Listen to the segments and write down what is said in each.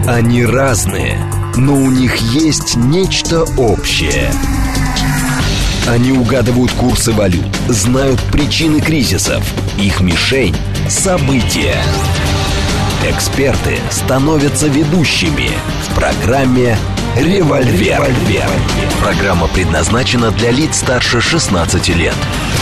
Они разные, но у них есть нечто общее. Они угадывают курсы валют, знают причины кризисов. Их мишень – события. Эксперты становятся ведущими в программе «Револьвер». Программа предназначена для лиц старше 16 лет.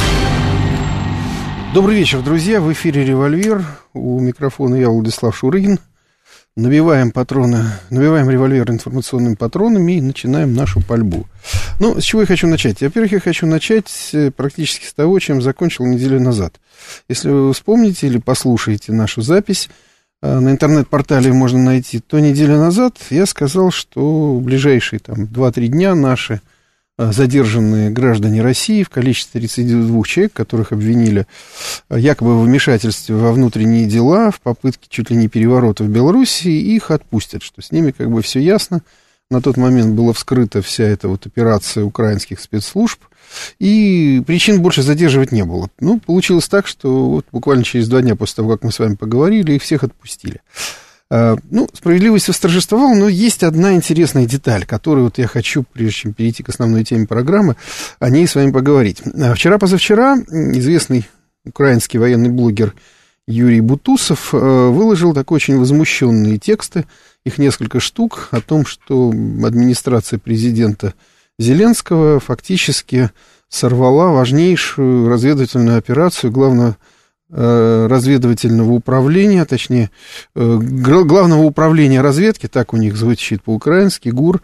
Добрый вечер, друзья. В эфире «Револьвер». У микрофона я, Владислав Шурыгин. Набиваем револьвер информационными патронами и начинаем нашу пальбу. Ну, с чего я хочу начать? Во-первых, я хочу начать практически с того, чем закончил неделю назад. Если вы вспомните или послушаете нашу запись, на интернет-портале можно найти, то неделю назад я сказал, что в ближайшие 2-3 дня наши задержанные граждане России в количестве 32 человек, которых обвинили якобы в вмешательстве во внутренние дела, в попытке чуть ли не переворота в Белоруссии, их отпустят, что с ними как бы все ясно. На тот момент была вскрыта вся эта вот операция украинских спецслужб, и причин больше задерживать не было. Ну, получилось так, что вот буквально через 2 дня после того, как мы с вами поговорили, их всех отпустили. Ну, справедливость восторжествовала, но есть одна интересная деталь, которую вот я хочу, прежде чем перейти к основной теме программы, о ней с вами поговорить. Вчера-позавчера известный украинский военный блогер Юрий Бутусов выложил такие очень возмущенные тексты, их несколько штук, о том, что администрация президента Зеленского фактически сорвала важнейшую разведывательную операцию главного разведывательного управления, точнее, главного управления разведки, так у них звучит по-украински, ГУР,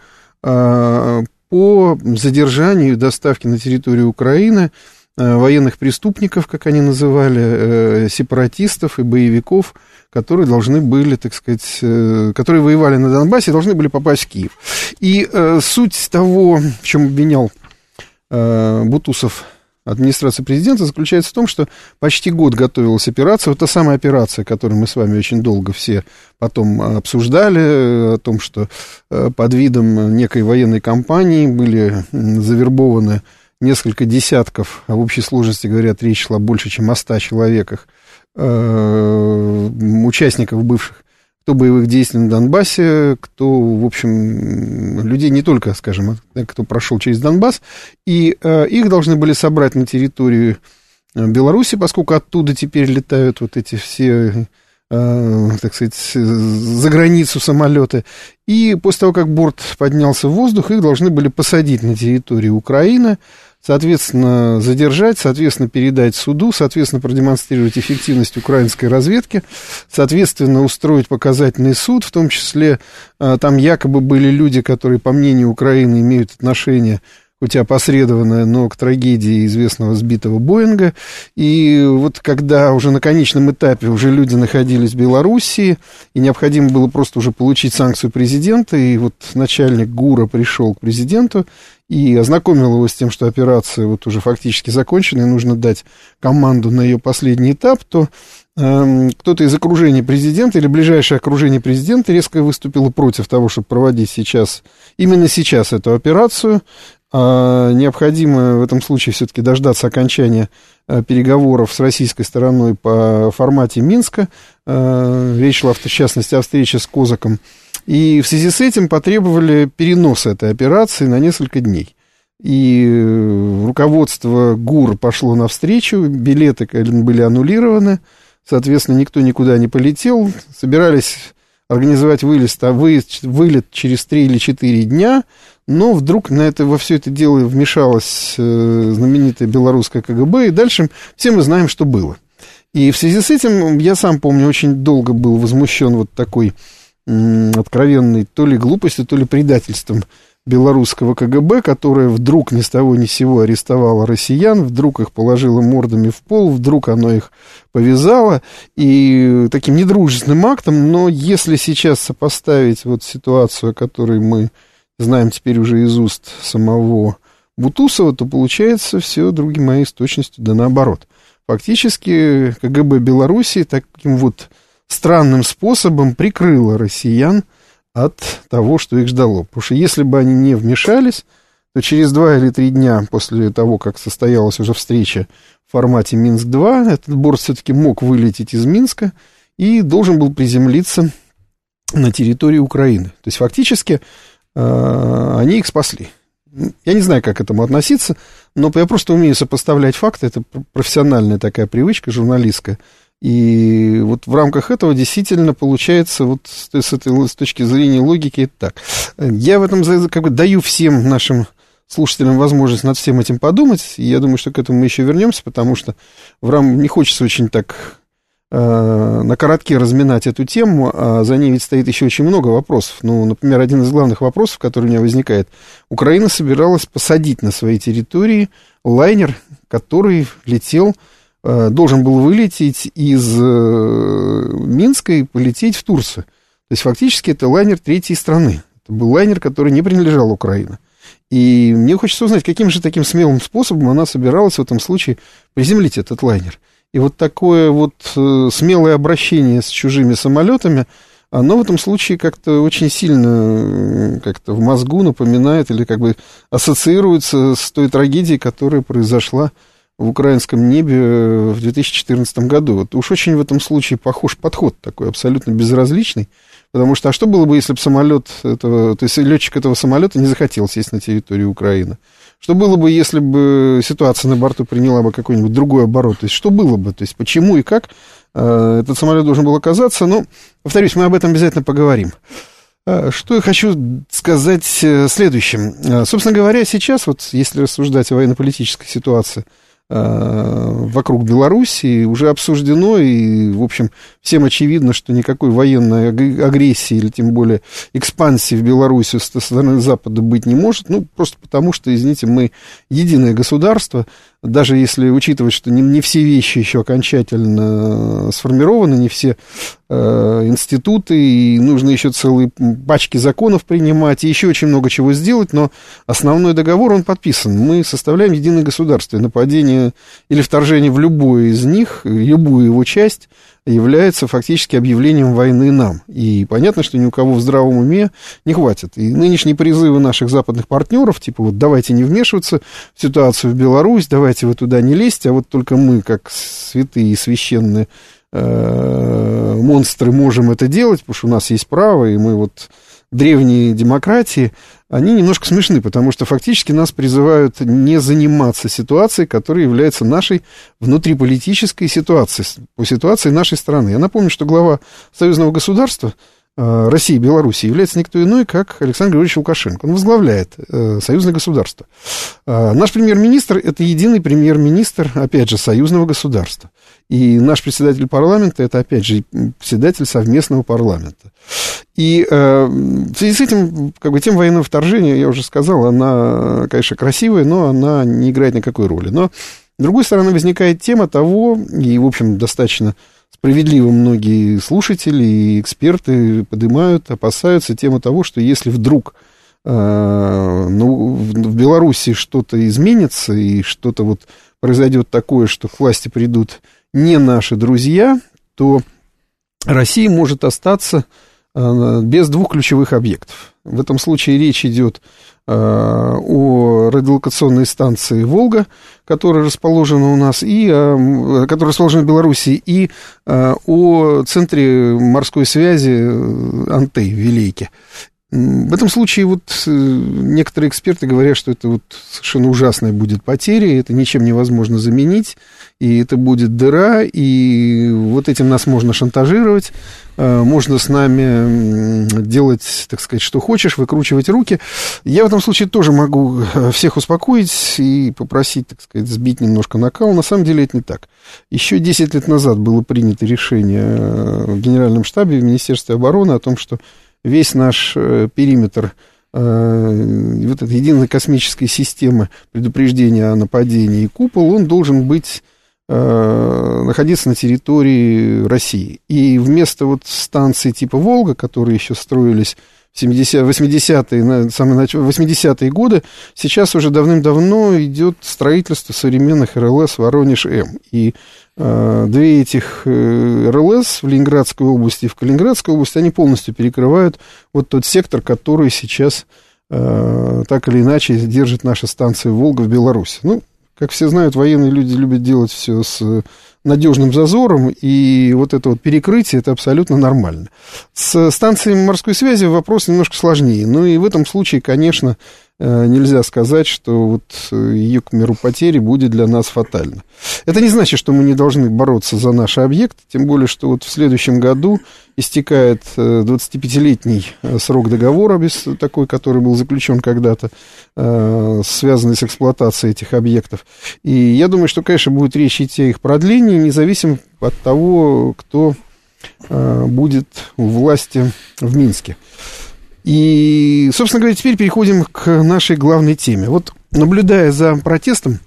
по задержанию и доставке на территорию Украины военных преступников, как они называли, сепаратистов и боевиков, которые должны были, так сказать, которые воевали на Донбассе, должны были попасть в Киев. И суть того, в чем обвинял Бутусов администрация президента, заключается в том, что почти год готовилась операция, вот та самая операция, которую мы с вами очень долго все потом обсуждали, о том, что под видом некой военной кампании были завербованы несколько десятков, а в общей сложности, говорят, речь шла больше, чем о 100 человеках, участников бывших, кто боевых действий на Донбассе, кто, в общем, людей не только, скажем, кто прошел через Донбасс, и их должны были собрать на территорию Беларуси, поскольку оттуда теперь летают вот эти все, так сказать, за границу самолеты, и после того, как борт поднялся в воздух, их должны были посадить на территорию Украины, соответственно, задержать, соответственно, передать суду, соответственно, продемонстрировать эффективность украинской разведки, соответственно, устроить показательный суд, в том числе там якобы были люди, которые, по мнению Украины, имеют отношение, хоть и опосредованное, но к трагедии известного сбитого Боинга. И вот когда уже на конечном этапе уже люди находились в Белоруссии, и необходимо было просто уже получить санкцию президента, и вот начальник ГУРа пришел к президенту и ознакомил его с тем, что операция вот уже фактически закончена, и нужно дать команду на ее последний этап, то кто-то из окружения президента или ближайшее окружение президента резко выступило против того, чтобы проводить именно сейчас эту операцию. Необходимо в этом случае все-таки дождаться окончания переговоров с российской стороной по формате Минска. Речь шла, в частности, о встрече с Козаком. И в связи с этим потребовали переноса этой операции на несколько дней. И руководство ГУР пошло навстречу, билеты были аннулированы, соответственно, никто никуда не полетел. Собирались организовать вылет через 3 или 4 дня, но вдруг во все это дело вмешалось знаменитое белорусское КГБ, и дальше все мы знаем, что было. И в связи с этим, я сам помню, очень долго был возмущен вот такой откровенной то ли глупостью, то ли предательством белорусского КГБ, которое вдруг ни с того ни с сего арестовало россиян, вдруг их положило мордами в пол, вдруг оно их повязало, и таким недружественным актом, но если сейчас сопоставить вот ситуацию, о которой мы знаем теперь уже из уст самого Бутусова, то получается все, други мои, с точностью да наоборот. Фактически КГБ Белоруссии таким вот странным способом прикрыло россиян от того, что их ждало. Потому что если бы они не вмешались, то через 2 или 3 дня после того, как состоялась уже встреча в формате Минск-2, этот борт все-таки мог вылететь из Минска и должен был приземлиться на территории Украины. То есть, фактически, они их спасли. Я не знаю, как к этому относиться, но я просто умею сопоставлять факты. Это профессиональная такая привычка журналистская. И вот в рамках этого действительно получается, вот с точки зрения логики, это так. Я в этом как бы даю всем нашим слушателям возможность над всем этим подумать. И я думаю, что к этому мы еще вернемся, потому что не хочется очень так на коротке разминать эту тему, а за ней ведь стоит еще очень много вопросов. Ну, например, один из главных вопросов, который у меня возникает. Украина собиралась посадить на своей территории лайнер, который должен был вылететь из Минска и полететь в Турцию. То есть, фактически, это лайнер третьей страны. Это был лайнер, который не принадлежал Украине. И мне хочется узнать, каким же таким смелым способом она собиралась в этом случае приземлить этот лайнер. И вот такое вот смелое обращение с чужими самолетами, оно в этом случае как-то очень сильно как-то в мозгу напоминает или как бы ассоциируется с той трагедией, которая произошла в украинском небе в 2014 году. Вот уж очень в этом случае похож подход такой, абсолютно безразличный. Потому что, а что было бы, если бы летчик этого самолета не захотел сесть на территорию Украины? Что было бы, если бы ситуация на борту приняла бы какой-нибудь другой оборот? То есть, что было бы? То есть, почему и как этот самолет должен был оказаться? Ну, повторюсь, мы об этом обязательно поговорим. Что я хочу сказать следующим. Собственно говоря, сейчас, вот если рассуждать о военно-политической ситуации вокруг Белоруссии, уже обсуждено, и, в общем, всем очевидно, что никакой военной агрессии или тем более экспансии в Белоруссию со стороны Запада быть не может, ну, просто потому что, извините, мы единое государство, даже если учитывать, что не все вещи еще окончательно сформированы, не все институты, и нужно еще целые пачки законов принимать, и еще очень много чего сделать, но основной договор, он подписан. Мы составляем единое государство, и нападение или вторжение в любое из них, любую его часть, является фактически объявлением войны нам. И понятно, что ни у кого в здравом уме не хватит. И нынешние призывы наших западных партнеров, типа вот давайте не вмешиваться в ситуацию в Беларусь, давайте вы туда не лезть, а вот только мы, как святые и священные монстры, можем это делать, потому что у нас есть право, и мы вот древние демократии, они немножко смешны, потому что фактически нас призывают не заниматься ситуацией, которая является нашей внутриполитической ситуацией, по ситуации нашей страны. Я напомню, что глава союзного государства России и Беларуси является никто иной, как Александр Григорьевич Лукашенко. Он возглавляет союзное государство. Наш премьер-министр – это единый премьер-министр, опять же, союзного государства. И наш председатель парламента – это, опять же, председатель совместного парламента. И в связи с этим, как бы, тема военного вторжения, я уже сказал, она, конечно, красивая, но она не играет никакой роли. Но, с другой стороны, возникает тема того, и, в общем, достаточно справедливо многие слушатели и эксперты поднимают, опасаются тему того, что если вдруг в Беларуси что-то изменится и что-то вот произойдет такое, что к власти придут не наши друзья, то Россия может остаться без двух ключевых объектов. В этом случае речь идет о радиолокационной станции «Волга», которая расположена у нас, которая расположена в Беларуси, и о центре морской связи «Антей» в Вилейке. В этом случае вот некоторые эксперты говорят, что это вот совершенно ужасная будет потеря, это ничем невозможно заменить, и это будет дыра, и вот этим нас можно шантажировать, можно с нами делать, так сказать, что хочешь, выкручивать руки. Я в этом случае тоже могу всех успокоить и попросить, так сказать, сбить немножко накал. На самом деле это не так. Еще 10 лет назад было принято решение в Генеральном штабе, в Министерстве обороны о том, что весь наш периметр вот этой единой космической системы предупреждения о нападении и купол, он должен быть находиться на территории России. И вместо вот станций типа «Волга», которые еще строились в 80-е годы, сейчас уже давным-давно идет строительство современных РЛС «Воронеж-М». И две этих РЛС в Ленинградской области и в Калининградской области, они полностью перекрывают вот тот сектор, который сейчас так или иначе держит наша станция «Волга» в Беларуси. Ну, Как все знают, военные люди любят делать все с надежным зазором, и вот это вот перекрытие, это абсолютно нормально. С станцией морской связи вопрос немножко сложнее. Ну и в этом случае, конечно, нельзя сказать, что вот ее, к примеру, потери будет для нас фатально. Это не значит, что мы не должны бороться за наши объекты, тем более, что вот в следующем году истекает 25-летний срок договора, такой, который был заключен когда-то, связанный с эксплуатацией этих объектов. И я думаю, что, конечно, будет речь идти о их продлении, независимо от того, кто будет у власти в Минске. И, собственно говоря, теперь переходим к нашей главной теме. Вот, наблюдая за протестом,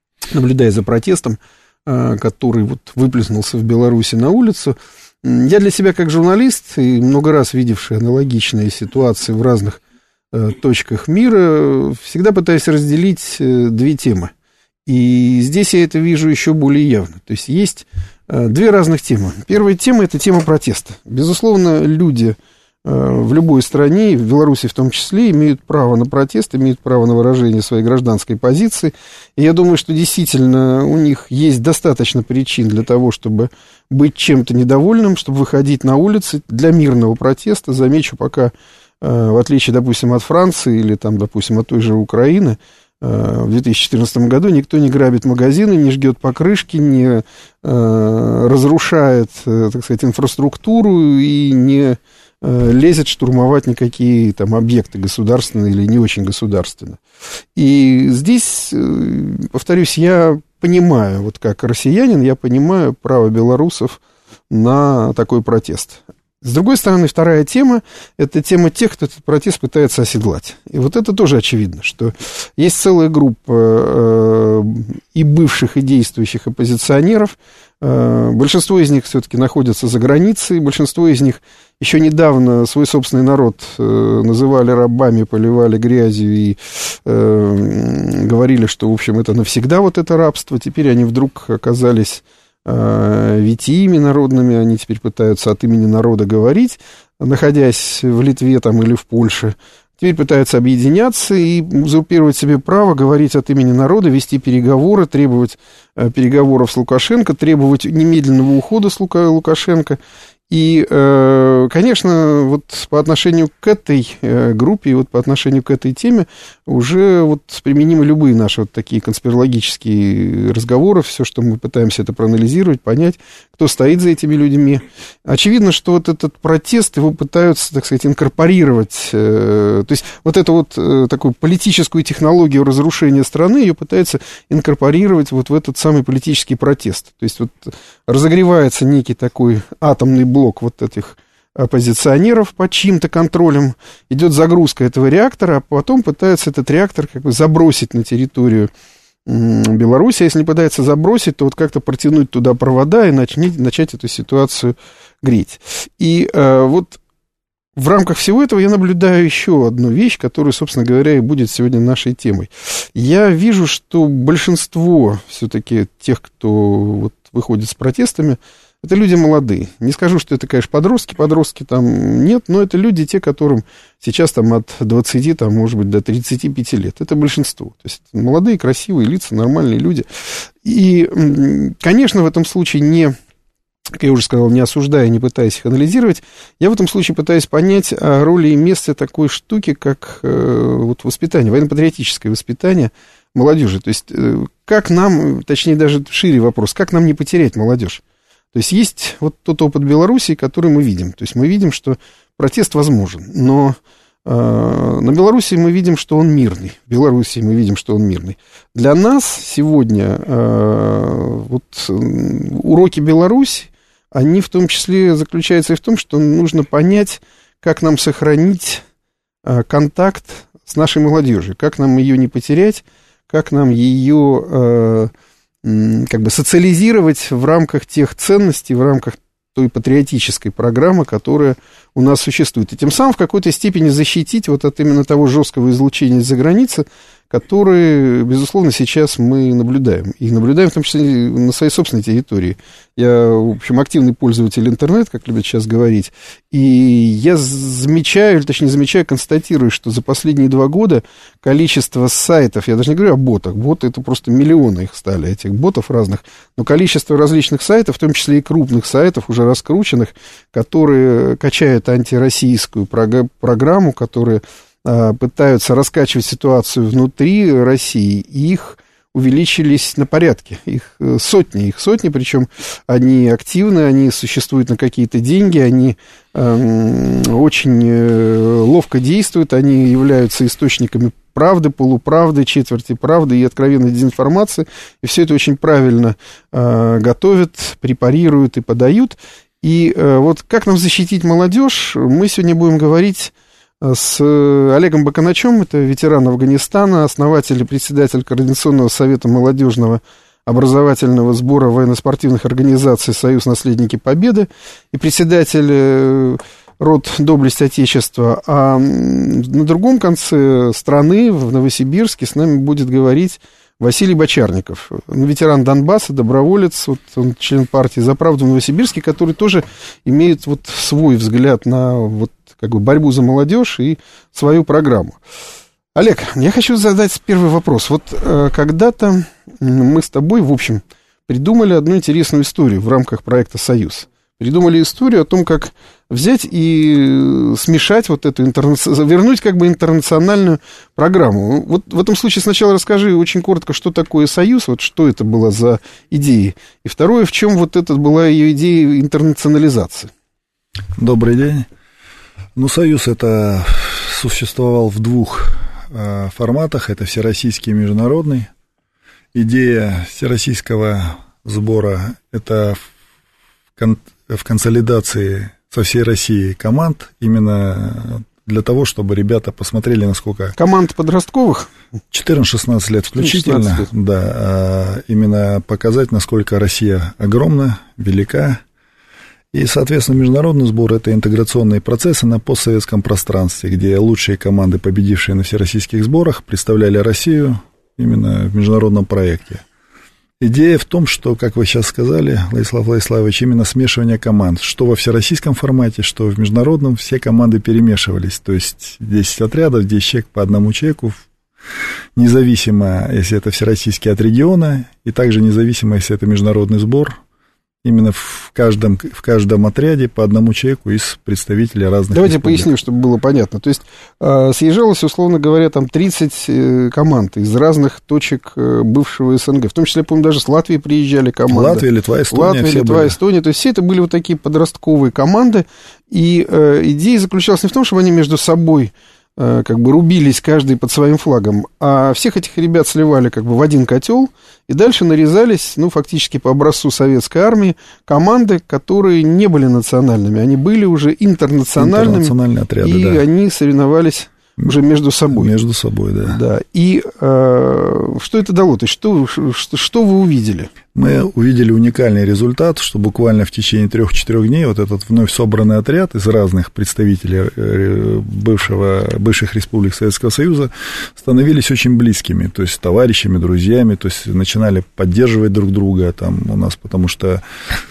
который вот выплеснулся в Беларуси на улицу, я для себя как журналист, и много раз видевший аналогичные ситуации в разных точках мира, всегда пытаюсь разделить две темы. И здесь я это вижу еще более явно. То есть есть две разных темы. Первая тема – это тема протеста. Безусловно, люди в любой стране, в Беларуси в том числе, имеют право на протест, имеют право на выражение своей гражданской позиции. И я думаю, что действительно у них есть достаточно причин для того, чтобы быть чем-то недовольным, чтобы выходить на улицы для мирного протеста. Замечу, пока, в отличие, допустим, от Франции или, там, допустим, от той же Украины, в 2014 году никто не грабит магазины, не жгет покрышки, не разрушает, так сказать, инфраструктуру и не лезет штурмовать никакие там объекты государственные или не очень государственные. И здесь, повторюсь, я понимаю, вот как россиянин, я понимаю право белорусов на такой протест. С другой стороны, вторая тема – это тема тех, кто этот протест пытается оседлать. И вот это тоже очевидно, что есть целая группа и бывших, и действующих оппозиционеров. Большинство из них все-таки находятся за границей, большинство из них еще недавно свой собственный народ называли рабами, поливали грязью и говорили, что, в общем, это навсегда вот это рабство. Теперь они вдруг оказались витиями народными, они теперь пытаются от имени народа говорить, находясь в Литве там, или в Польше. Теперь пытаются объединяться и узурпировать себе право говорить от имени народа, вести переговоры, требовать переговоров с Лукашенко, требовать немедленного ухода с Лукашенко. И, конечно, вот по отношению к этой группе и вот по отношению к этой теме уже вот применимы любые наши вот такие конспирологические разговоры, все, что мы пытаемся это проанализировать, понять, кто стоит за этими людьми. Очевидно, что вот этот протест, его пытаются, так сказать, инкорпорировать, то есть вот эту вот такую политическую технологию разрушения страны, ее пытаются инкорпорировать вот в этот самый политический протест. То есть вот разогревается некий такой атомный блок вот этих оппозиционеров под чьим-то контролем, идет загрузка этого реактора, а потом пытается этот реактор как бы забросить на территорию Беларуси. А если не пытается забросить, то вот как-то протянуть туда провода и начать эту ситуацию греть. И вот в рамках всего этого я наблюдаю еще одну вещь, которая, собственно говоря, и будет сегодня нашей темой. Я вижу, что большинство все-таки тех, кто вот выходит с протестами, это люди молодые. Не скажу, что это, конечно, подростки там нет, но это люди, те, которым сейчас там от 20, там, может быть, до 35 лет. Это большинство. То есть молодые, красивые лица, нормальные люди. И, конечно, в этом случае не, как я уже сказал, не осуждая, не пытаясь их анализировать, я в этом случае пытаюсь понять о роли и месте такой штуки, как вот воспитание, военно-патриотическое воспитание молодежи. То есть как нам, точнее даже шире вопрос, как нам не потерять молодежь? То есть есть вот тот опыт Беларуси, который мы видим. То есть мы видим, что протест возможен, но на Беларуси мы видим, что он мирный. В Беларуси мы видим, что он мирный. Для нас сегодня вот уроки Беларуси, они в том числе заключаются и в том, что нужно понять, как нам сохранить контакт с нашей молодежью, как нам ее не потерять, как нам ее как бы социализировать в рамках тех ценностей, в рамках той патриотической программы, которая у нас существуют. И тем самым в какой-то степени защитить вот от именно того жесткого излучения из-за границы, которые, безусловно, сейчас мы наблюдаем. И наблюдаем в том числе на своей собственной территории. Я, в общем, активный пользователь интернета, как любят сейчас говорить, и я замечаю, или точнее замечаю, констатирую, что за последние 2 года количество сайтов, я даже не говорю о ботах, боты это просто миллионы их стали, этих ботов разных, но количество различных сайтов, в том числе и крупных сайтов, уже раскрученных, которые качают антироссийскую программу, которые пытаются раскачивать ситуацию внутри России, и их увеличились на порядке. Их сотни, причем они активны, они существуют на какие-то деньги, они очень ловко действуют, они являются источниками правды, полуправды, четверти правды и откровенной дезинформации, и все это очень правильно готовят, препарируют и подают. И вот как нам защитить молодежь, мы сегодня будем говорить с Олегом Баканачем, это ветеран Афганистана, основатель и председатель Координационного совета молодежного образовательного сбора военно-спортивных организаций «Союз наследники Победы» и председатель род «Доблесть Отечества». А на другом конце страны, в Новосибирске, с нами будет говорить Василий Бочарников, ветеран Донбасса, доброволец, вот он член партии «За правду» в Новосибирске, который тоже имеет вот свой взгляд на вот как бы борьбу за молодежь и свою программу. Олег, я хочу задать первый вопрос. Вот когда-то мы с тобой, в общем, придумали одну интересную историю в рамках проекта «Союз». Придумали историю о том, как взять и смешать вот эту вернуть как бы интернациональную программу. Вот в этом случае сначала расскажи очень коротко, что такое «Союз», вот что это было за идеи. И второе, в чем вот это была ее идея интернационализации. Добрый день. Ну, «Союз» это существовал в 2 форматах, это всероссийский и международный. Идея всероссийского сбора – это в консолидации со всей Россией команд, именно для того, чтобы ребята посмотрели, насколько... Команд подростковых? 14-16 лет включительно, 16 лет. Да, именно показать, насколько Россия огромна, велика. И, соответственно, международный сбор – это интеграционные процессы на постсоветском пространстве, где лучшие команды, победившие на всероссийских сборах, представляли Россию именно в международном проекте. Идея в том, что, как вы сейчас сказали, Владислав Владиславович, именно смешивание команд. Что во всероссийском формате, что в международном, все команды перемешивались. То есть 10 отрядов, 10 человек по одному человеку, независимо, если это всероссийский от региона, и также независимо, если это международный сбор. Именно в каждом отряде по одному человеку из представителей разных Давайте республик. поясним, чтобы было понятно. То есть съезжалось, условно говоря, там 30 команд из разных точек бывшего СНГ. В том числе, я помню, даже с Латвии приезжали команды. Латвия, Литва, Эстония. Латвия, Литва, Эстония. То есть все это были вот такие подростковые команды. И идея заключалась не в том, чтобы они между собой как бы рубились каждый под своим флагом, а всех этих ребят сливали как бы в один котел, и дальше нарезались, ну, фактически по образцу советской армии, команды, которые не были национальными, они были уже интернациональными, интернациональные отряды, и да. Они соревновались уже между собой. Между собой, да. Да. И что это дало? То есть что вы увидели? Мы увидели уникальный результат, что буквально в течение 3-4 дней вот этот вновь собранный отряд из разных представителей бывших республик Советского Союза становились очень близкими, то есть товарищами, друзьями, то есть начинали поддерживать друг друга там у нас, потому что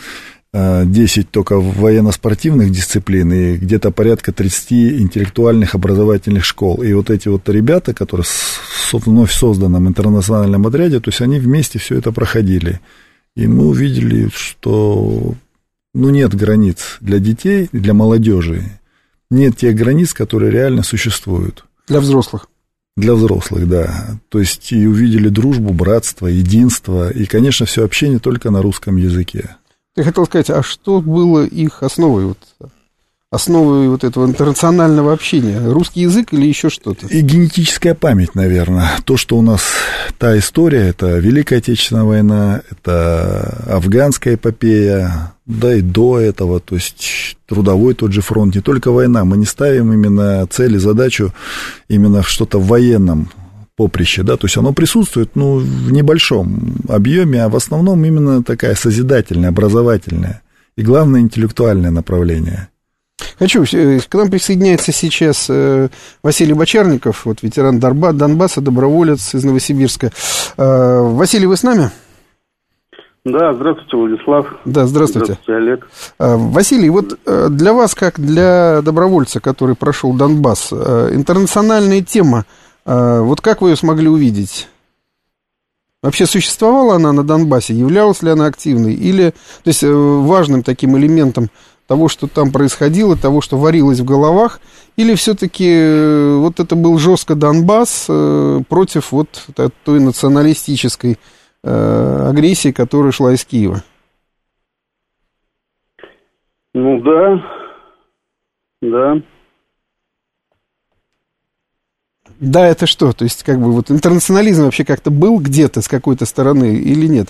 10 только военно-спортивных дисциплин и где-то порядка 30 интеллектуальных образовательных школ. И вот эти вот ребята, которые в вновь созданном интернациональном отряде, то есть они вместе все это проходили. И мы увидели, что нет границ для детей, для молодежи. Нет тех границ, которые реально существуют. Для взрослых. Для взрослых, да. То есть и увидели дружбу, братство, единство. И, конечно, все общение только на русском языке. Я хотел сказать, а что было их основой, основой вот этого интернационального общения? Русский язык или еще что-то? И генетическая память, наверное. То, что у нас та история, это Великая Отечественная война, это афганская эпопея, да и до этого, то есть трудовой тот же фронт, не только война. Мы не ставим именно цель и задачу именно в что-то военном поприще, да, то есть оно присутствует, в небольшом объеме, а в основном именно такая созидательная, образовательная и, главное, интеллектуальное направление. Хочу. К нам присоединяется сейчас Василий Бочарников, вот ветеран Донбасса, доброволец из Новосибирска. Василий, вы с нами? Да, здравствуйте, Владислав. Да, здравствуйте. Здравствуйте, Олег. Василий, вот для вас, как для добровольца, который прошел Донбасс, интернациональная тема, вот как вы ее смогли увидеть? Вообще существовала она на Донбассе, являлась ли она активной? Или, то есть, важным таким элементом того, что там происходило, того, что варилось в головах, или все-таки вот это был жестко Донбасс против вот той националистической агрессии, которая шла из Киева? Ну да. Да, это что? То есть, как бы, вот интернационализм вообще как-то был где-то с какой-то стороны или нет?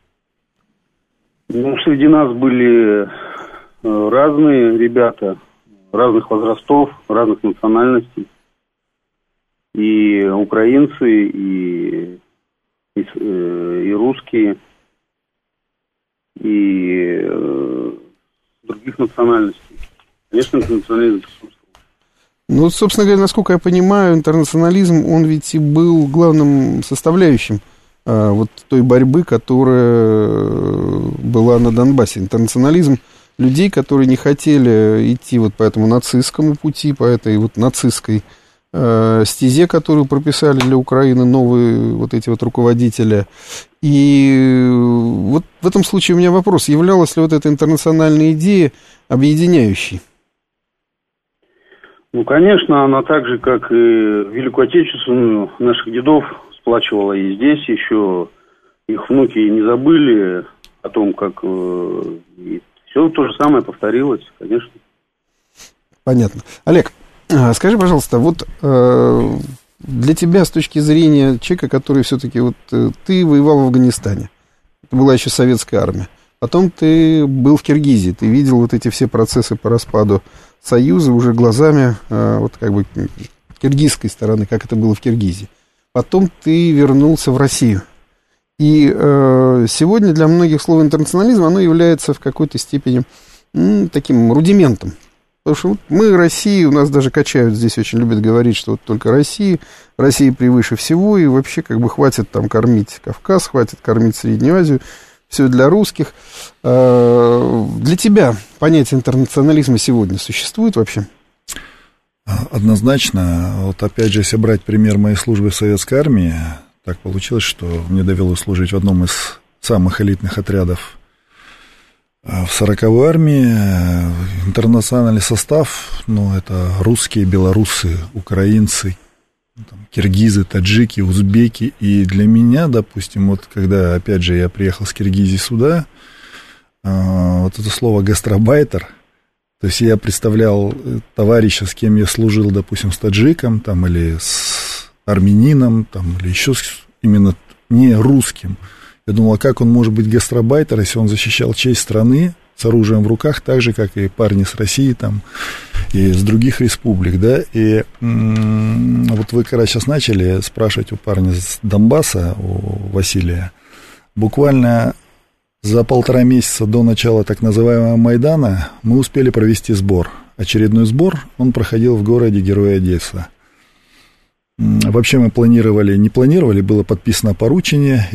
Ну, среди нас были разные ребята, разных возрастов, разных национальностей. И украинцы, и русские, и других национальностей. Конечно, интернационализм присутствовал. Ну, собственно говоря, насколько я понимаю, интернационализм, он ведь и был главным составляющим вот той борьбы, которая была на Донбассе. Интернационализм людей, которые не хотели идти вот по этому нацистскому пути, по этой вот нацистской стезе, которую прописали для Украины новые вот эти вот руководители. И вот в этом случае у меня вопрос, являлась ли вот эта интернациональная идея объединяющей? Ну, конечно, она так же, как и Великую Отечественную, наших дедов сплачивала и здесь еще. Их внуки не забыли о том, как и все то же самое повторилось, конечно. Понятно. Олег, скажи, пожалуйста, вот для тебя с точки зрения человека, который все-таки вот ты воевал в Афганистане, это была еще советская армия, потом ты был в Киргизии, ты видел вот эти все процессы по распаду Союза уже глазами вот как бы киргизской стороны, как это было в Киргизии. Потом ты вернулся в Россию. И сегодня для многих слово интернационализм, оно является в какой-то степени таким рудиментом. Потому что вот мы, Россия, у нас даже качают здесь, очень любят говорить, что вот только Россия превыше всего, и вообще как бы хватит там кормить Кавказ, хватит кормить Среднюю Азию, все для русских. Для тебя понятие интернационализма сегодня существует вообще? Однозначно. Вот опять же, если брать пример моей службы в Советской армии, так получилось, что мне довелось служить в одном из самых элитных отрядов в 40-й армии. Интернациональный состав, ну, это русские, белорусы, украинцы, там, киргизы, таджики, узбеки. И для меня, допустим, вот когда, опять же, я приехал с Киргизии сюда, вот это слово «гастробайтер», то есть я представлял товарища, с кем я служил, допустим, с таджиком, там, или с армянином, там, или еще именно не русским. Я думал, а как он может быть гастробайтер, если он защищал честь страны с оружием в руках, так же, как и парни с России там, и с других республик, да, и вот вы, когда сейчас начали спрашивать у парня с Донбасса, у Василия, буквально за 1,5 месяца до начала так называемого Майдана мы успели провести сбор. Очередной сбор, он проходил в городе Героя Одесса. Вообще мы не планировали, было подписано поручение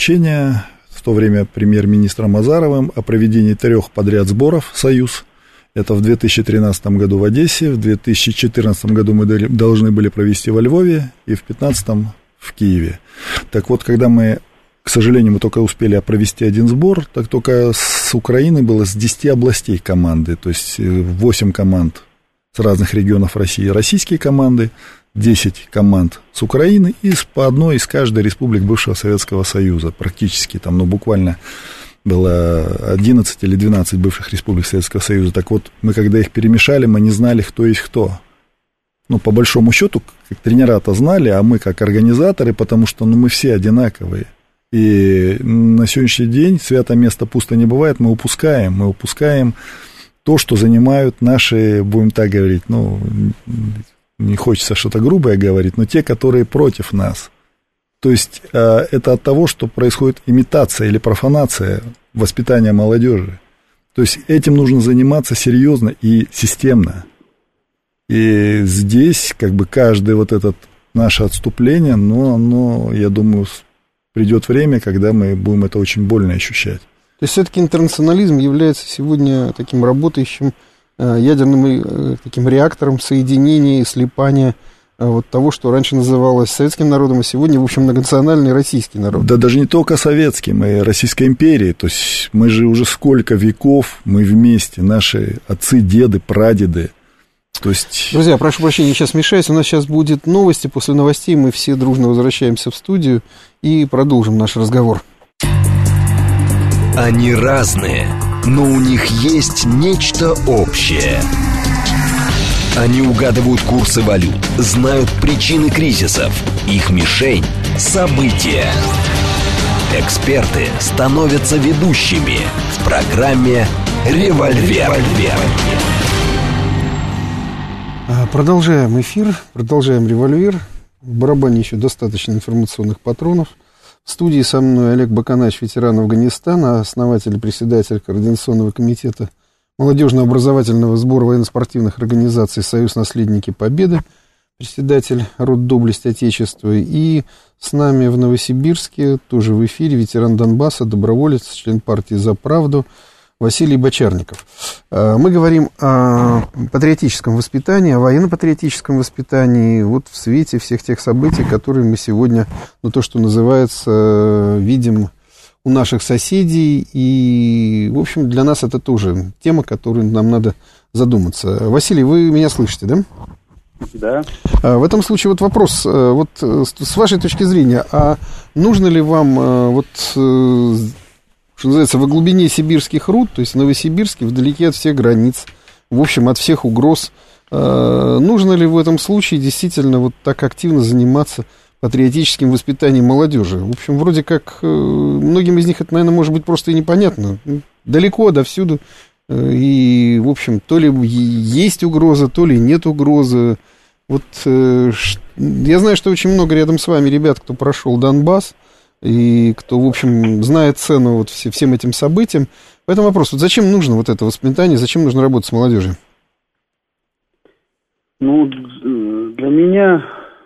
в то время премьер-министром Азаровым о проведении 3 подряд сборов «Союз». Это в 2013 году в Одессе, в 2014 году мы должны были провести во Львове и в 2015 в Киеве. Так вот, когда мы, к сожалению, мы только успели провести один сбор, так только с Украины было с 10 областей команды, то есть 8 команд с разных регионов России, российские команды, 10 команд с Украины и по одной из каждой республик бывшего Советского Союза. Практически там, ну, буквально было 11 или 12 бывших республик Советского Союза. Так вот, мы когда их перемешали, мы не знали, кто есть кто. Ну, по большому счету, как тренера-то знали, а мы как организаторы, потому что, ну, мы все одинаковые. И на сегодняшний день святое место пусто не бывает, мы упускаем то, что занимают наши, будем так говорить, ну, не хочется что-то грубое говорить, но те, которые против нас. То есть это от того, что происходит имитация или профанация воспитания молодежи. То есть этим нужно заниматься серьезно и системно. И здесь как бы каждое вот это наше отступление, но оно, я думаю, придет время, когда мы будем это очень больно ощущать. То есть все-таки интернационализм является сегодня таким работающим ядерным таким реактором соединения и слипания вот того, что раньше называлось советским народом, а сегодня, в общем, многонациональный российский народ. Да даже не только советским, и Российской империи. То есть мы же уже сколько веков, мы вместе, наши отцы, деды, прадеды. То есть... Друзья, прошу прощения, сейчас мешаюсь. У нас сейчас будет новости. После новостей мы все дружно возвращаемся в студию и продолжим наш разговор. Они разные, но у них есть нечто общее. Они угадывают курсы валют, знают причины кризисов. Их мишень – события. Эксперты становятся ведущими в программе «Револьвер». Продолжаем эфир, продолжаем «Револьвер». В барабане еще достаточно информационных патронов. В студии со мной Олег Баканач, ветеран Афганистана, основатель и председатель Координационного комитета молодежно-образовательного сбора военно-спортивных организаций «Союз наследники Победы», председатель Род Доблесть Отечества. И с нами в Новосибирске, тоже в эфире, ветеран Донбасса, доброволец, член партии «За правду» Василий Бочарников. Мы говорим о патриотическом воспитании, о военно-патриотическом воспитании, вот в свете всех тех событий, которые мы сегодня, ну, то, что называется, видим у наших соседей. И, в общем, для нас это тоже тема, которой нам надо задуматься. Василий, вы меня слышите, да? Да. В этом случае вот вопрос, вот с вашей точки зрения, а нужно ли вам вот... что называется, во глубине сибирских руд, то есть в Новосибирске, вдалеке от всех границ, в общем, от всех угроз, нужно ли в этом случае действительно вот так активно заниматься патриотическим воспитанием молодежи? В общем, вроде как, многим из них это, наверное, может быть просто и непонятно. Далеко, довсюду. И, в общем, то ли есть угроза, то ли нет угрозы. Вот я знаю, что очень много рядом с вами ребят, кто прошел Донбасс, и кто, в общем, знает цену вот всем этим событиям. Поэтому вопрос, вот зачем нужно вот это воспитание, зачем нужно работать с молодежью? Ну, для меня,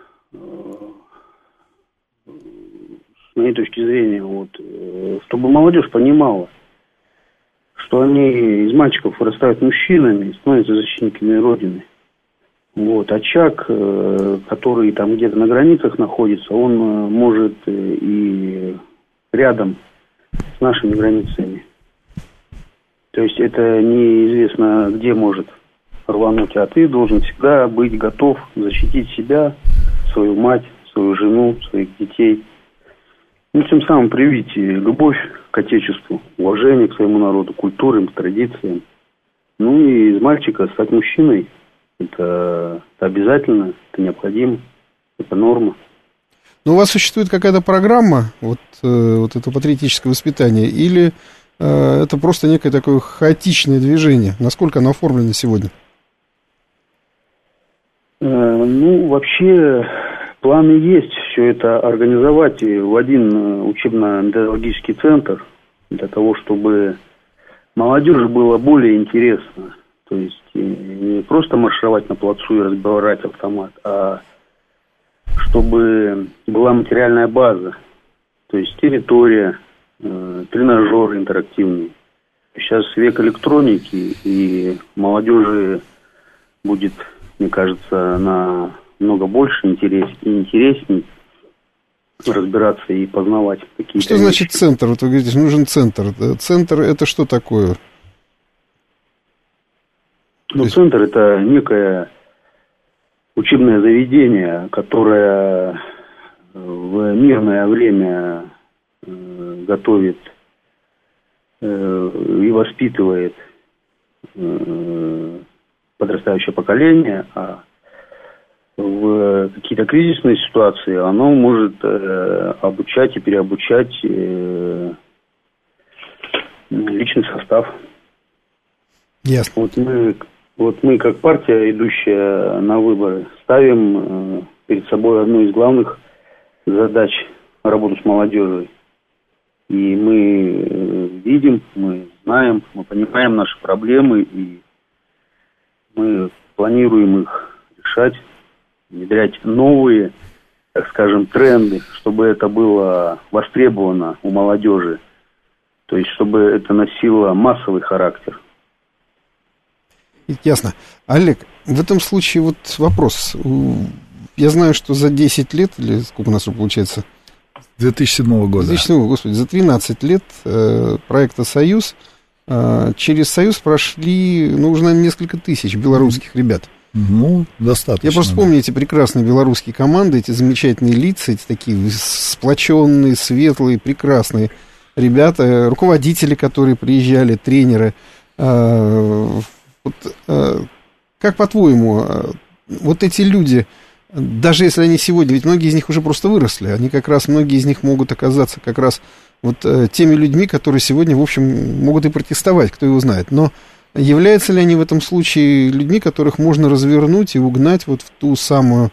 с моей точки зрения, вот, чтобы молодежь понимала, что они из мальчиков вырастают мужчинами, становятся защитниками Родины. Вот, очаг, который там где-то на границах находится, он может и рядом с нашими границами. То есть это неизвестно, где может рвануть, а ты должен всегда быть готов защитить себя, свою мать, свою жену, своих детей. Ну, тем самым привить любовь к Отечеству, уважение к своему народу, культурам, традициям. Ну и из мальчика стать мужчиной. Это обязательно, это необходимо, это норма. Но у вас существует какая-то программа, вот это патриотическое воспитание, или это просто некое такое хаотичное движение? Насколько оно оформлено сегодня? Ну, вообще, планы есть все это организовать в один учебно-методологический центр, для того, чтобы молодежи было более интересно. То есть не просто маршировать на плацу и разбирать автомат, а чтобы была материальная база, то есть территория, тренажеры интерактивные. Сейчас век электроники, и молодежи будет, мне кажется, намного больше интересней разбираться и познавать какие-то Что вещи. значит центр? Вот вы говорите, нужен центр. Центр — это что такое? Ну, центр – это некое учебное заведение, которое в мирное время готовит и воспитывает подрастающее поколение, а в какие-то кризисные ситуации оно может обучать и переобучать личный состав. Ясно. Вот мы, как партия, идущая на выборы, ставим перед собой одну из главных задач — работу с молодежью. И мы видим, мы знаем, мы понимаем наши проблемы, и мы планируем их решать, внедрять новые, так скажем, тренды, чтобы это было востребовано у молодежи, то есть чтобы это носило массовый характер. Ясно. Олег, в этом случае вот вопрос. Я знаю, что за 10 лет, или сколько у нас уже получается? 2007 года. 2007, господи, за 13 лет проекта «Союз» через «Союз» прошли, ну, уже, наверное, несколько тысяч белорусских ребят. Ну, достаточно. Я просто помню эти прекрасные белорусские команды, эти замечательные лица, эти такие сплоченные, светлые, прекрасные ребята, руководители, которые приезжали, тренеры. Как по-твоему, вот эти люди, даже если они сегодня, ведь многие из них уже просто выросли, они как раз, многие из них могут оказаться как раз вот теми людьми, которые сегодня, в общем, могут и протестовать, кто его знает, но являются ли они в этом случае людьми, которых можно развернуть и угнать вот в ту самую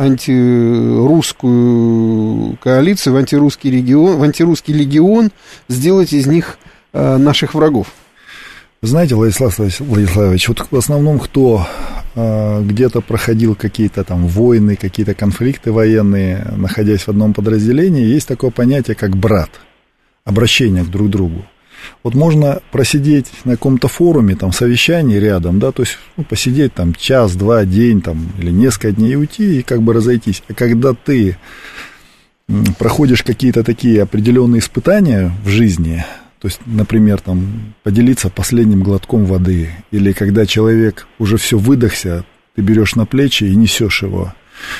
антирусскую коалицию, в антирусский легион, сделать из них наших врагов? Знаете, Владислав Владиславович, вот в основном, кто где-то проходил какие-то там войны, какие-то конфликты военные, находясь в одном подразделении, есть такое понятие, как брат, обращение друг к другу. Вот можно просидеть на каком-то форуме, там, совещании рядом, да, то есть посидеть там час, два, день, там, или несколько дней и уйти, и как бы разойтись. А когда ты проходишь какие-то такие определенные испытания в жизни, то есть, например, там, поделиться последним глотком воды, или когда человек уже все выдохся, ты берешь на плечи и несешь его,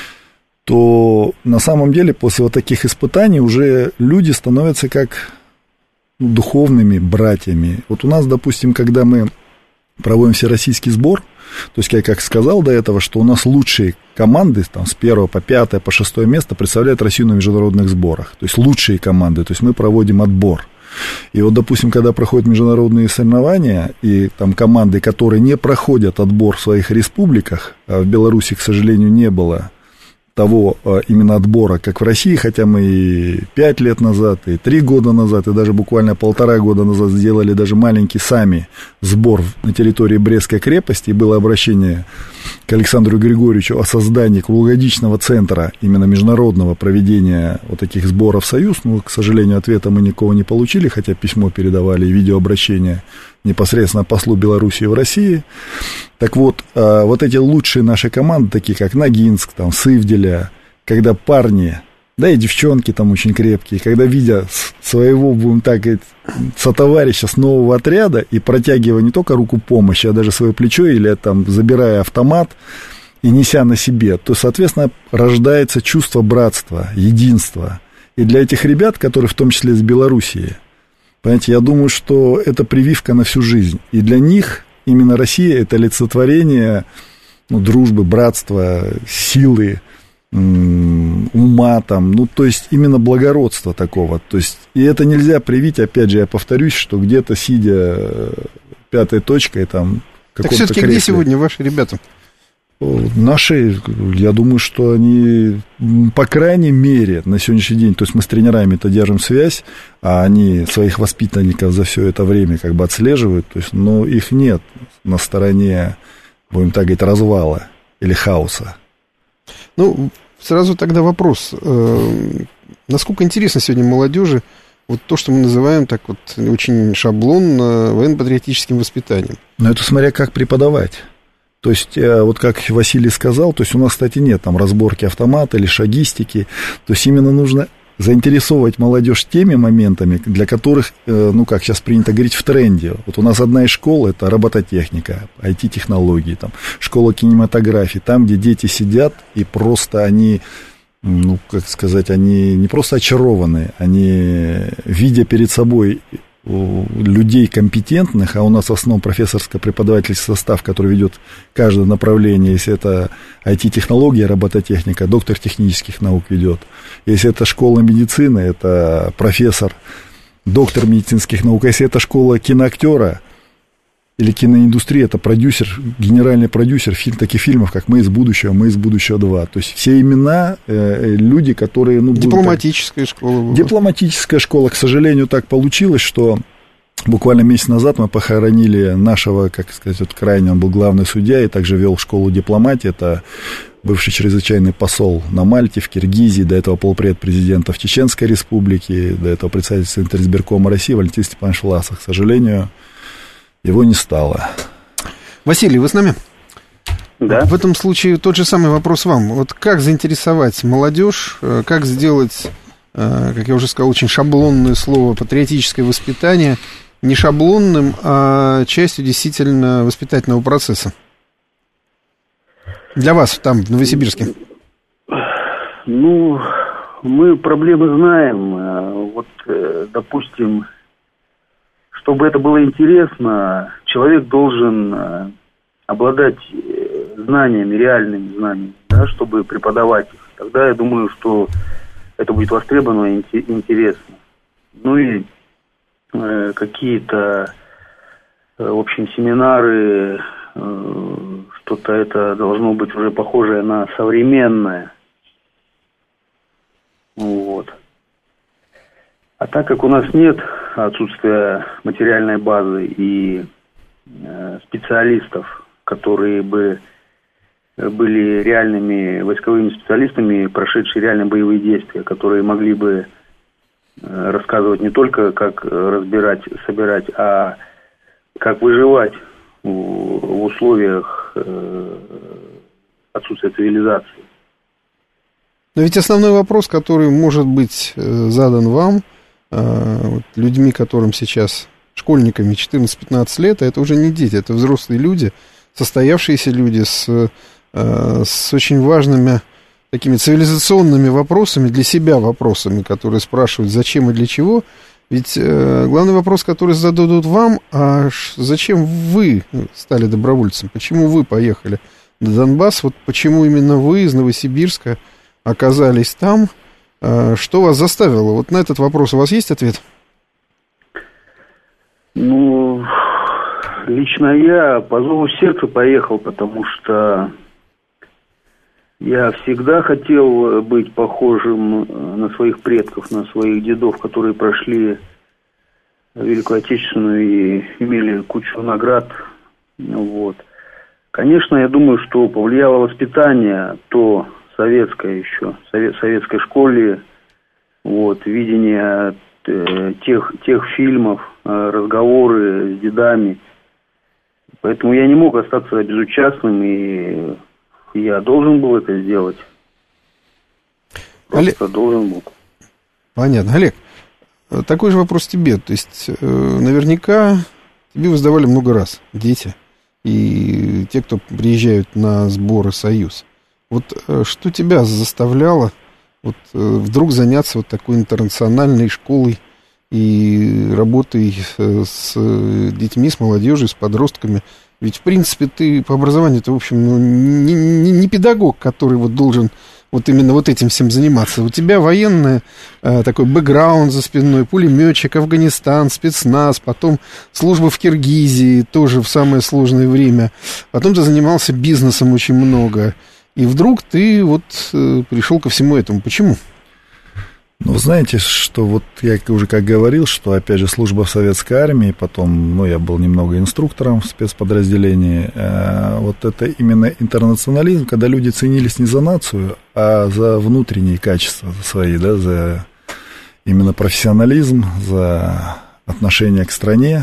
то на самом деле после вот таких испытаний уже люди становятся как духовными братьями. Вот у нас, допустим, когда мы проводим всероссийский сбор, то есть я как сказал до этого, что у нас лучшие команды там, с 1 по 5 по 6 место представляют Россию на международных сборах, то есть лучшие команды, то есть мы проводим отбор. И вот, допустим, когда проходят международные соревнования, и там команды, которые не проходят отбор в своих республиках, а в Беларуси, к сожалению, не было того именно отбора, как в России, хотя мы и 5 лет назад, и 3 года назад, и даже буквально 1,5 года назад сделали даже маленький сами сбор на территории Брестской крепости, и было обращение к Александру Григорьевичу о создании круглогодичного центра именно международного проведения вот таких сборов в Союз. Но, к сожалению, ответа мы никого не получили, хотя письмо передавали и видеообращение непосредственно послу Белоруссии в России. Так вот, вот эти лучшие наши команды, такие как Ногинск, там, Сывделя, когда парни, да и девчонки там очень крепкие, когда видя своего, будем так говорить, сотоварища с нового отряда и протягивая не только руку помощи, а даже свое плечо или там забирая автомат и неся на себе, то, соответственно, рождается чувство братства, единства. И для этих ребят, которые в том числе из Белоруссии, понимаете, я думаю, что это прививка на всю жизнь. И для них именно Россия – это олицетворение дружбы, братства, силы, ума там, то есть именно благородства такого. То есть, и это нельзя привить, опять же, я повторюсь, что где-то сидя пятой точкой там в каком-то кресле. Так все-таки где сегодня ваши ребята? Наши, я думаю, что они, по крайней мере, на сегодняшний день, то есть мы с тренерами-то держим связь, а они своих воспитанников за все это время как бы отслеживают, то есть, но их нет на стороне, будем так говорить, развала или хаоса. Ну, сразу тогда вопрос, насколько интересно сегодня молодежи вот то, что мы называем так вот очень шаблонно военно-патриотическим воспитанием? Ну, это смотря как преподавать. То есть, вот как Василий сказал, то есть у нас, кстати, нет там разборки автомата или шагистики, то есть именно нужно заинтересовывать молодежь теми моментами, для которых, ну, как сейчас принято говорить, в тренде. Вот у нас одна из школ – это робототехника, IT-технологии, там, школа кинематографии, там, где дети сидят, и просто они, ну, как сказать, они не просто очарованы, они, видя перед собой людей компетентных, а у нас в основном профессорско-преподавательский состав, который ведет каждое направление, если это IT-технология, робототехника, доктор технических наук ведет, если это школа медицины, это профессор, доктор медицинских наук, если это школа киноактера или киноиндустрия, это продюсер, генеральный продюсер таких фильмов, как «Мы из будущего», «Мы из будущего 2». То есть все имена, люди, которые... Ну, дипломатическая школа. Дипломатическая школа. К сожалению, так получилось, что Буквально месяц назад мы похоронили нашего, как сказать, вот крайне он был главный судья и также вел школу дипломатии. Это бывший чрезвычайный посол на Мальте, в Киргизии, до этого полпред президента в Чеченской Республике, до этого председатель Центризбиркома России Валентин Степанович Власов. К сожалению, его не стало. Василий, вы с нами? Да. В этом случае тот же самый вопрос вам. Вот как заинтересовать молодежь, как сделать, как я уже сказал, очень шаблонное слово, патриотическое воспитание, не шаблонным, а частью действительно воспитательного процесса? Для вас там, в Новосибирске. Ну, мы проблемы знаем. Вот, допустим, чтобы это было интересно, человек должен обладать знаниями, реальными знаниями, да, чтобы преподавать их. Тогда я думаю, что это будет востребовано и интересно. Ну и какие-то, в общем, семинары, что-то это должно быть уже похожее на современное. Вот. А так как у нас нет отсутствия материальной базы и специалистов, которые бы были реальными войсковыми специалистами, прошедшие реальные боевые действия, которые могли бы рассказывать не только, как разбирать, собирать, а как выживать в условиях отсутствия цивилизации. Но ведь основной вопрос, который может быть задан вам, людьми, которым сейчас, школьниками 14-15 лет, это уже не дети, это взрослые люди, состоявшиеся люди с очень важными такими цивилизационными вопросами, для себя вопросами, которые спрашивают, зачем и для чего. Ведь главный вопрос, который зададут вам, а зачем вы стали добровольцем? Почему вы поехали на Донбасс? Вот почему именно вы из Новосибирска оказались там? Что вас заставило? Вот на этот вопрос у вас есть ответ? Ну, лично я по зову сердца поехал, потому что я всегда хотел быть похожим на своих предков, на своих дедов, которые прошли Великую Отечественную и имели кучу наград. Вот. Конечно, я думаю, что повлияло воспитание, то советское еще, советской школе, вот, видение тех фильмов, разговоры с дедами. Поэтому я не мог остаться безучастным, и я должен был это сделать. Просто должен был. Понятно. Олег, такой же вопрос тебе. То есть, наверняка тебе вы сдавали много раз, дети, и те, кто приезжают на сборы «Союз». Вот что тебя заставляло вот вдруг заняться вот такой интернациональной школой и работой с детьми, с молодежью, с подростками? Ведь, в принципе, ты по образованию-то, в общем, не педагог, который вот должен вот именно вот этим всем заниматься. У тебя военный такой бэкграунд за спиной, пулеметчик, Афганистан, спецназ, потом служба в Киргизии, тоже в самое сложное время. Потом ты занимался бизнесом очень много. И вдруг ты вот пришел ко всему этому. Почему? Ну, вы знаете, что вот я уже как говорил, что, опять же, служба в советской армии, потом, ну, я был немного инструктором в спецподразделении, вот это именно интернационализм, когда люди ценились не за нацию, а за внутренние качества свои, да, за именно профессионализм, за отношение к стране.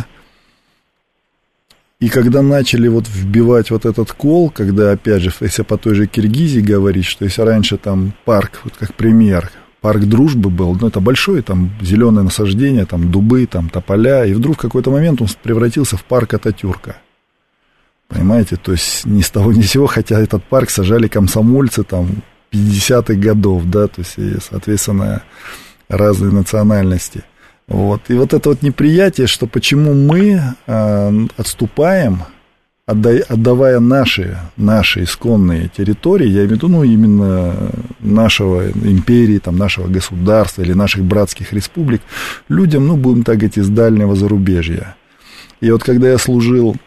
И когда начали вот вбивать вот этот кол, когда, опять же, если по той же Киргизии говорить, что если раньше там парк, вот как пример, парк Дружбы был, ну, это большое, там, зеленое насаждение, там, дубы, там, тополя, и вдруг в какой-то момент он превратился в парк Ататюрка. Понимаете, то есть ни с того ни с сего, хотя этот парк сажали комсомольцы, там, 50-х годов, да, то есть, и, соответственно, разные национальности. Вот. И вот это вот неприятие, что почему мы отступаем, отдавая наши исконные территории, я имею в виду, ну, именно нашего империи, там, нашего государства или наших братских республик, людям, ну, будем так говорить, из дальнего зарубежья. И вот когда я служил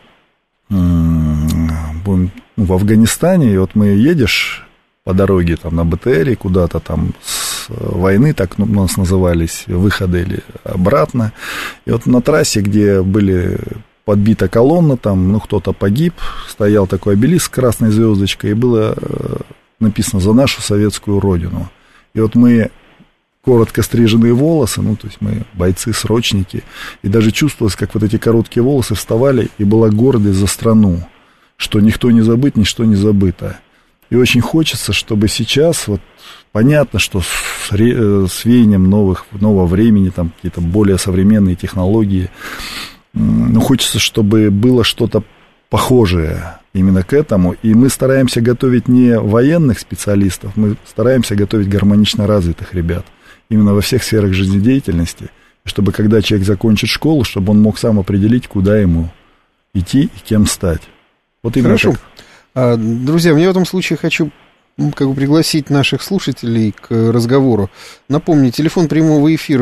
в Афганистане, и вот мы едешь по дороге там, на БТРе куда-то там с войны, так у нас назывались, выходы или обратно. И вот на трассе, где были подбита колонна, там, кто-то погиб, стоял такой обелиск с красной звездочкой, и было написано «За нашу советскую родину». И вот мы, коротко стриженные волосы, то есть мы бойцы, срочники, и даже чувствовалось, как вот эти короткие волосы вставали, и была гордость за страну, что никто не забыт, ничто не забыто. И очень хочется, чтобы сейчас, вот понятно, что с веянием нового времени, там какие-то более современные технологии, но хочется, чтобы было что-то похожее именно к этому. И мы стараемся готовить не военных специалистов, мы стараемся готовить гармонично развитых ребят. Именно во всех сферах жизнедеятельности. Чтобы когда человек закончит школу, чтобы он мог сам определить, куда ему идти и кем стать. Вот именно Хорошо. Друзья, я в этом случае хочу пригласить наших слушателей к разговору. Напомню, телефон прямого эфира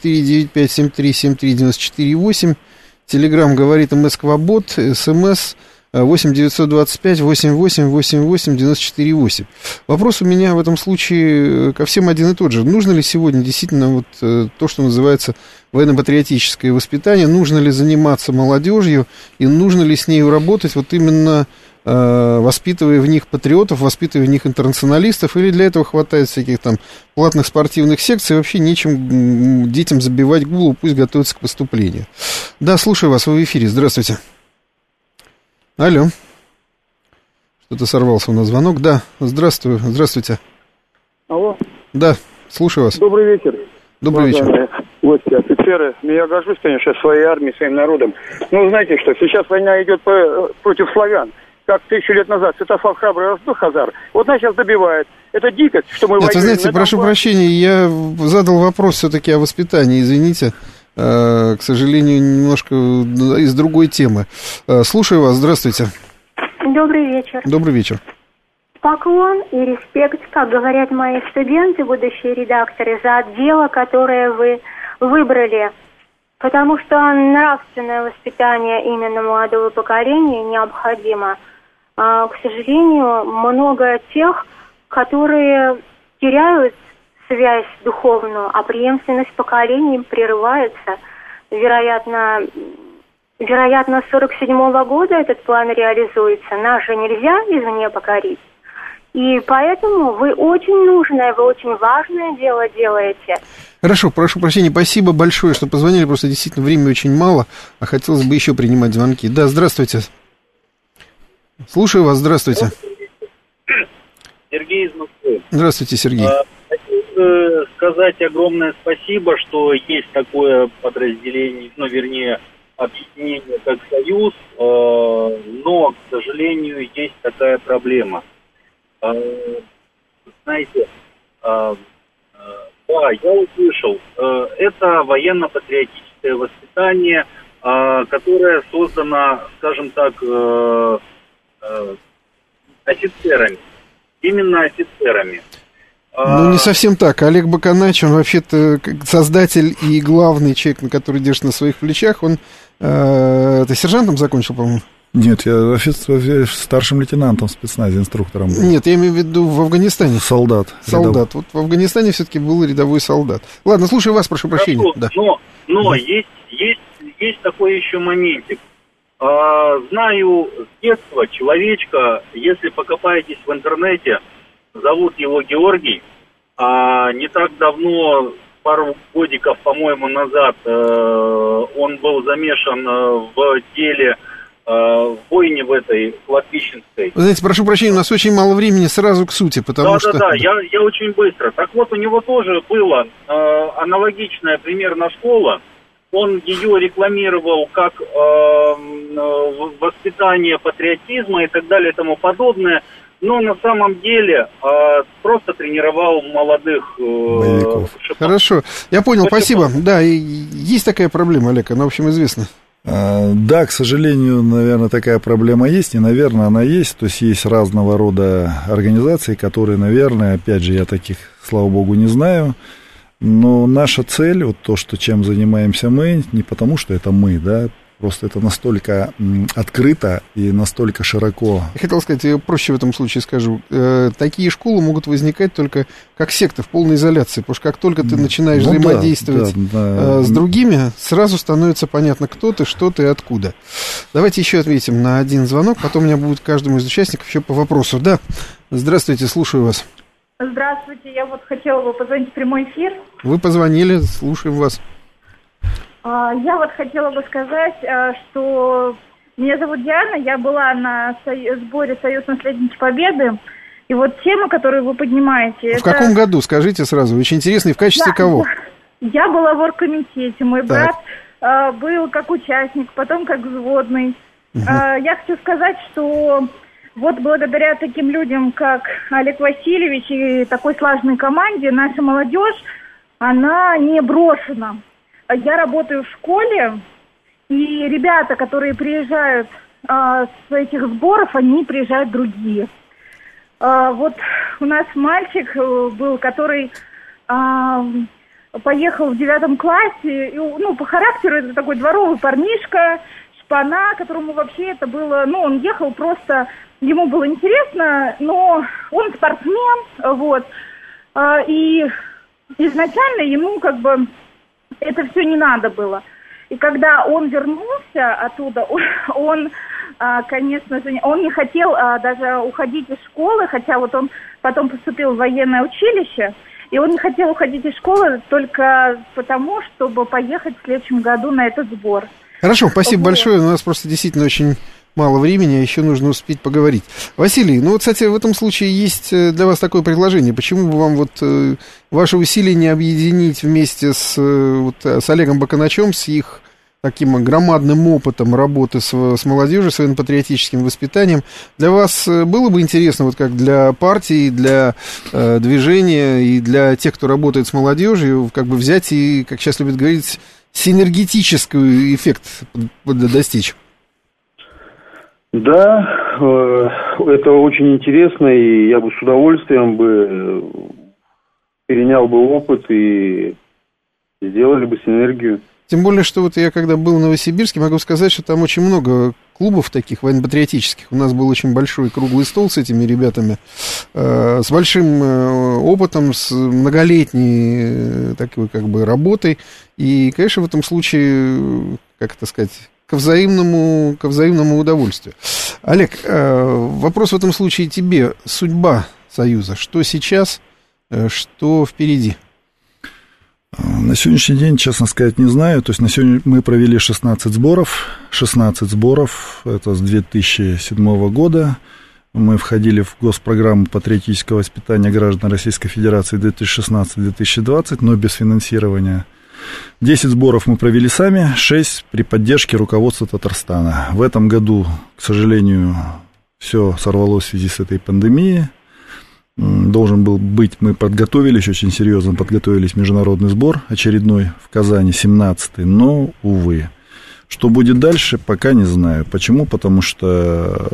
8495-7373-94-8. Телеграм говорит Москва-бот, СМС 8-925-88-88-94-8. Вопрос у меня в этом случае ко всем один и тот же. Нужно ли сегодня действительно вот то, что называется военно-патриотическое воспитание? Нужно ли заниматься молодежью? И нужно ли с нею работать вот именно воспитывая в них патриотов, воспитывая в них интернационалистов? Или для этого хватает всяких там платных спортивных секций? Вообще нечем детям забивать голову, пусть готовятся к поступлению. Да, слушаю вас, вы в эфире. Здравствуйте. Алло. Что-то сорвался у нас звонок. Да, здравствуйте. Алло. Да, слушаю вас. Добрый вечер. Добрый вечер. Гости, офицеры. Я горжусь, конечно, своей армией, своим народом. Но знаете что, сейчас война идет против славян. Как 1000 лет назад Святослав Храбрый разбил Хазар. Вот нас сейчас добивает. Это дикость, что мы воюем. Вы знаете, прошу прощения, я задал вопрос все-таки о воспитании, извините. К сожалению, немножко из другой темы. Слушаю вас, здравствуйте. Добрый вечер. Добрый вечер. Поклон и респект, как говорят мои студенты, будущие редакторы, за дело, которое вы выбрали. Потому что нравственное воспитание именно молодого поколения необходимо. К сожалению, много тех, которые теряют связь духовную, а преемственность поколений прерывается. Вероятно, с 47-го года этот план реализуется. Нас же нельзя извне покорить. И поэтому вы очень нужное, вы очень важное дело делаете. Хорошо, прошу прощения, спасибо большое, что позвонили, просто действительно времени очень мало, а хотелось бы еще принимать звонки. Да, здравствуйте. Слушаю вас, здравствуйте. Сергей из Москвы. Здравствуйте, Сергей. Хочу сказать огромное спасибо, что есть такое подразделение, объединение как Союз, но, к сожалению, есть такая проблема. Знаете, да, я услышал, это военно-патриотическое воспитание, которое создано, скажем так, офицерами, именно офицерами. Ну, не совсем так. Олег Баканач, он вообще-то создатель и главный человек, который держит на своих плечах. Он, ты сержантом закончил, по-моему? Нет, я старшим лейтенантом в спецназе, инструктором был. Нет, я имею в виду в Афганистане. Солдат. Солдат. Вот в Афганистане все-таки был рядовой солдат. Ладно, слушаю вас, прошу прощения. Да. Но есть такой еще моментик. Знаю с детства человечка, если покопаетесь в интернете, зовут его Георгий. Не так давно, пару годиков, по-моему, назад, он был замешан в деле в войне в этой кладбищенской. Вы знаете, прошу прощения, у нас очень мало времени, сразу к сути, потому что... Да, я очень быстро. Так вот, у него тоже была аналогичная примерно школа. Он ее рекламировал как воспитание патриотизма и так далее и тому подобное. Но на самом деле просто тренировал молодых боевиков. Хорошо, я понял, спасибо. Да, и есть такая проблема, Олег, она, в общем, известна. Да, к сожалению, наверное, такая проблема есть, и, наверное, она есть. То есть есть разного рода организации, которые, наверное, опять же, я таких, слава богу, не знаю. Но наша цель, вот то, что чем занимаемся мы, не потому что это мы, да, Просто это настолько открыто и настолько широко. Я хотел сказать, я проще в этом случае скажу. Такие школы могут возникать только как секта в полной изоляции. Потому что как только ты начинаешь взаимодействовать с другими, сразу становится понятно, кто ты, что ты и откуда. Давайте еще ответим на один звонок. Потом у меня будет каждому из участников еще по вопросу. Да, здравствуйте, слушаю вас. Здравствуйте, я вот хотела бы позвонить в прямой эфир. Вы позвонили, слушаем вас. Я вот хотела бы сказать, что меня зовут Диана, я была на сборе «Союз наследники Победы», и вот тема, которую вы поднимаете... В каком году, скажите сразу, очень интересно, и в качестве кого? Я была в оргкомитете, мой брат был как участник, потом как взводный. Я хочу сказать, что вот благодаря таким людям, как Олег Васильевич и такой слаженной команде, наша молодежь, она не брошена. Я работаю в школе, и ребята, которые приезжают с этих сборов, они приезжают другие. Вот у нас мальчик был, который поехал в 9 классе, и, по характеру это такой дворовый парнишка, шпана, которому вообще это было, он ехал просто, ему было интересно, но он спортсмен, вот, и изначально ему это все не надо было. И когда он вернулся оттуда, он, конечно же, он не хотел даже уходить из школы, хотя вот он потом поступил в военное училище, и он не хотел уходить из школы только потому, чтобы поехать в следующем году на этот сбор. Хорошо, спасибо большое. У нас просто действительно очень мало времени, а еще нужно успеть поговорить. Василий, кстати, в этом случае есть для вас такое предложение. Почему бы вам ваши усилия не объединить вместе с Олегом Баканачем, с их таким громадным опытом работы с молодежью, с военно-патриотическим воспитанием? Для вас было бы интересно, как для партии, для движения и для тех, кто работает с молодежью, взять и, как сейчас любят говорить, синергетический эффект достичь? Да, это очень интересно, и я бы с удовольствием перенял бы опыт и сделали бы синергию. Тем более, что я когда был в Новосибирске, могу сказать, что там очень много клубов таких военно-патриотических. У нас был очень большой круглый стол с этими ребятами, с большим опытом, с многолетней такой работой. И, конечно, в этом случае, ко взаимному удовольствию. Олег, вопрос в этом случае тебе. Судьба Союза. Что сейчас, что впереди? На сегодняшний день, честно сказать, не знаю. То есть на сегодня мы провели 16 сборов. 16 сборов, это с 2007 года. Мы входили в госпрограмму патриотического воспитания граждан Российской Федерации 2016-2020, но без финансирования. 10 сборов мы провели сами, 6 при поддержке руководства Татарстана. В этом году, к сожалению, все сорвалось в связи с этой пандемией. Должен был быть, мы подготовились, очень серьезно подготовились, международный сбор очередной в Казани, 17-й, но, увы. Что будет дальше, пока не знаю. Почему? Потому что,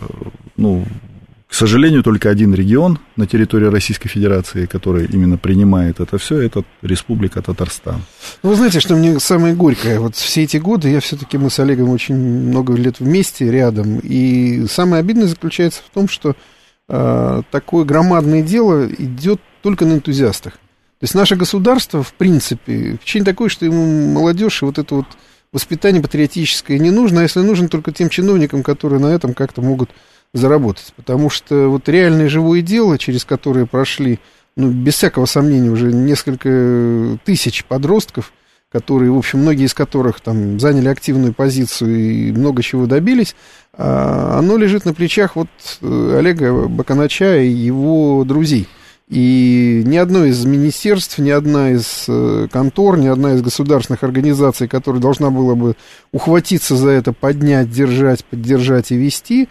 к сожалению, только один регион на территории Российской Федерации, который именно принимает это все, это Республика Татарстан. Вы знаете, что мне самое горькое? Все эти годы мы с Олегом очень много лет вместе, рядом, и самое обидное заключается в том, что такое громадное дело идет только на энтузиастах. То есть наше государство, в принципе, впечатление такое, что ему молодежь и это воспитание патриотическое не нужно, а если нужно, только тем чиновникам, которые на этом как-то могут заработать. Потому что реальное живое дело, через которое прошли, без всякого сомнения, уже несколько тысяч подростков, которые, в общем, многие из которых заняли активную позицию и много чего добились, оно лежит на плечах Олега Баканача и его друзей. И ни одно из министерств, ни одна из контор, ни одна из государственных организаций, которая должна была бы ухватиться за это, поднять, держать, поддержать и вести,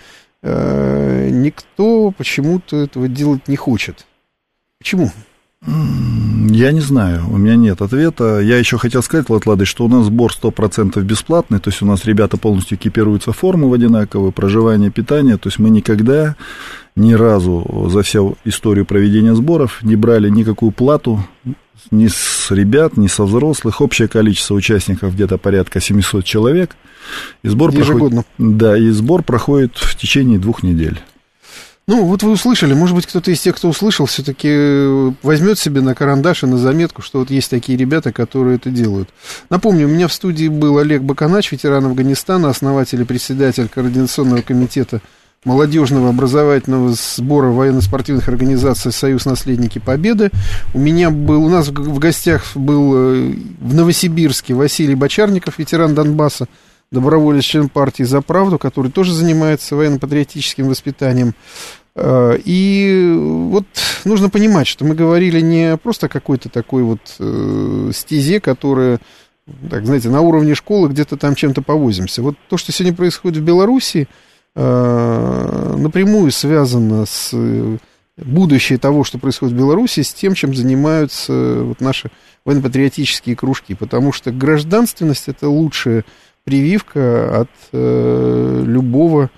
никто почему-то этого делать не хочет. Почему? Я не знаю, у меня нет ответа. Я еще хотел сказать, Владимир, что у нас сбор 100% бесплатный, то есть у нас ребята полностью экипируются, формы в одинаковые, проживание, питание, то есть мы никогда, ни разу за всю историю проведения сборов не брали никакую плату ни с ребят, ни со взрослых. Общее количество участников где-то порядка 700 человек. И сбор ежегодно. И сбор проходит в течение 2 недель. Ну, вот вы услышали, может быть, кто-то из тех, кто услышал, все-таки возьмет себе на карандаш и на заметку, что вот есть такие ребята, которые это делают. Напомню, у меня в студии был Олег Баканач, ветеран Афганистана, основатель и председатель Координационного комитета молодежного образовательного сбора военно-спортивных организаций «Союз наследники Победы». У нас в гостях был в Новосибирске Василий Бочарников, ветеран Донбасса, доброволец, член партии «За правду», который тоже занимается военно-патриотическим воспитанием. И вот нужно понимать, что мы говорили не просто о какой-то такой вот стезе, которая, так, знаете, на уровне школы где-то там чем-то повозимся. Вот то, что сегодня происходит в Беларуси, напрямую связано с будущее того, что происходит в Беларуси, с тем, чем занимаются вот наши военно-патриотические кружки. Потому что гражданственность – это лучшая прививка от любого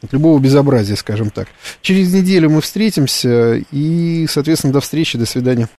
безобразия, скажем так. Через неделю мы встретимся и, соответственно, до встречи, до свидания.